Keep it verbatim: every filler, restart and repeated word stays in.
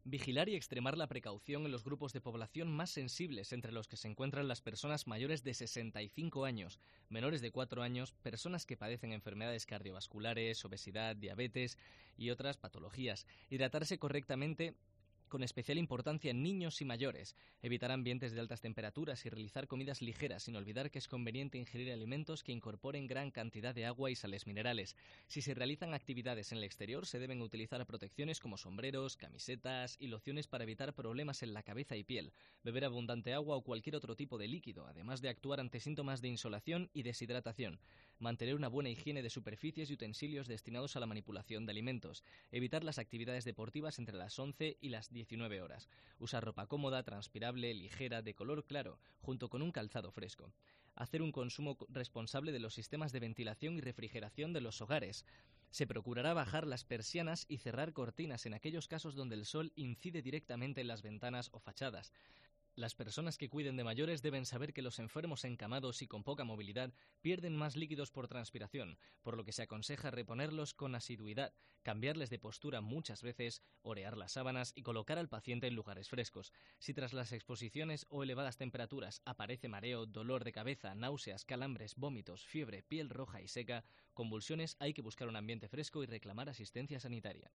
Vigilar y extremar la precaución en los grupos de población más sensibles, entre los que se encuentran las personas mayores de sesenta y cinco años, menores de cuatro años, personas que padecen enfermedades cardiovasculares, obesidad, diabetes y otras patologías. Hidratarse correctamente, con especial importancia en niños y mayores. Evitar ambientes de altas temperaturas y realizar comidas ligeras, sin olvidar que es conveniente ingerir alimentos que incorporen gran cantidad de agua y sales minerales. Si se realizan actividades en el exterior, se deben utilizar protecciones como sombreros, camisetas y lociones para evitar problemas en la cabeza y piel. Beber abundante agua o cualquier otro tipo de líquido, además de actuar ante síntomas de insolación y deshidratación. Mantener una buena higiene de superficies y utensilios destinados a la manipulación de alimentos. Evitar las actividades deportivas entre las once y las diecinueve horas. Usar ropa cómoda, transpirable, ligera, de color claro, junto con un calzado fresco. Hacer un consumo responsable de los sistemas de ventilación y refrigeración de los hogares. Se procurará bajar las persianas y cerrar cortinas en aquellos casos donde el sol incide directamente en las ventanas o fachadas. Las personas que cuiden de mayores deben saber que los enfermos encamados y con poca movilidad pierden más líquidos por transpiración, por lo que se aconseja reponerlos con asiduidad, cambiarles de postura muchas veces, orear las sábanas y colocar al paciente en lugares frescos. Si tras las exposiciones o elevadas temperaturas aparece mareo, dolor de cabeza, náuseas, calambres, vómitos, fiebre, piel roja y seca, convulsiones, hay que buscar un ambiente fresco y reclamar asistencia sanitaria.